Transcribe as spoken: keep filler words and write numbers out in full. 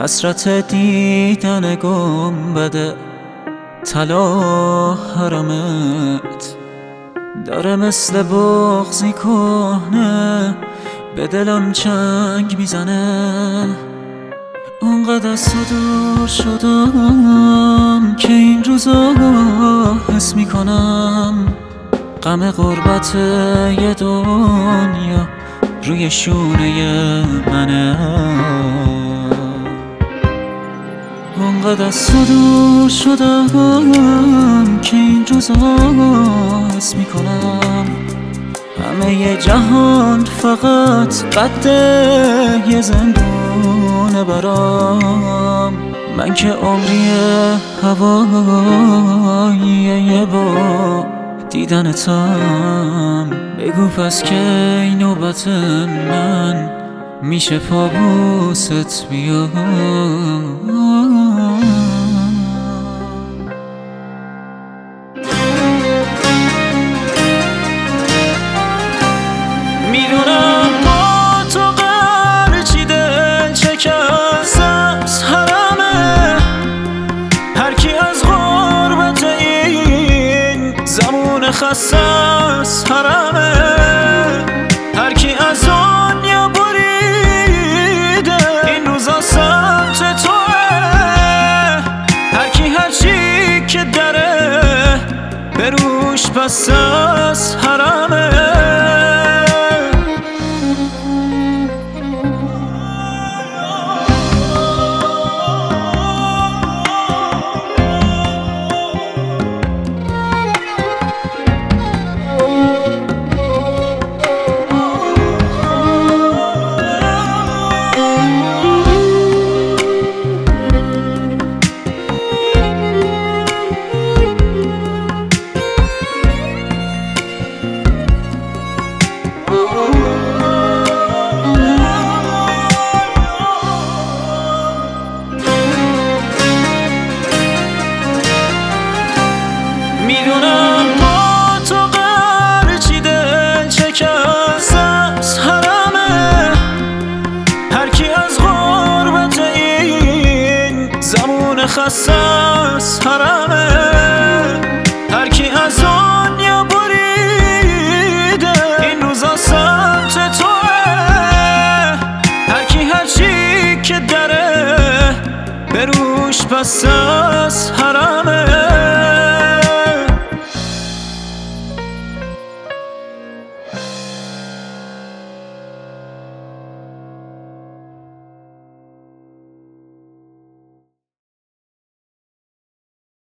حسرت دیدن گنبد طلا حرمت داره مثل بغضی کهنه به دلم چنگ میزنه. اونقدر از تو دور شدم که این روزا حس میکنم غم غربت یه دنیا روی شونه منه. اونقدر از تو دور شدم که این روزا حس میکنم همه ی جهان فقط قد یه زندونه برام. من که عمری هوایی با دیدنتم، بگو پس که این نوبت من میشه پابوست بیا. میدونم با تو قرار چی دل شکست از حرمه، هر کی از غربت این زمان خسته از حرمه، هر کی از دنیا بریده این روزا سمت توه، هر کی هر چی که داره به روش پس از حرمه. میدونم با تو قرار چی دل شکست از حرمه، هر کی از غربت این زمان خسته از حرمه، هر کی از دنیا بریده این روزا سمت توه، هر کی هر چی که داره به روش پس